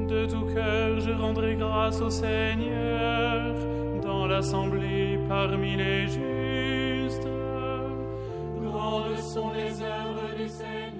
De tout cœur, je rendrai grâce au Seigneur, dans l'assemblée parmi les justes. Grandes sont les œuvres du Seigneur.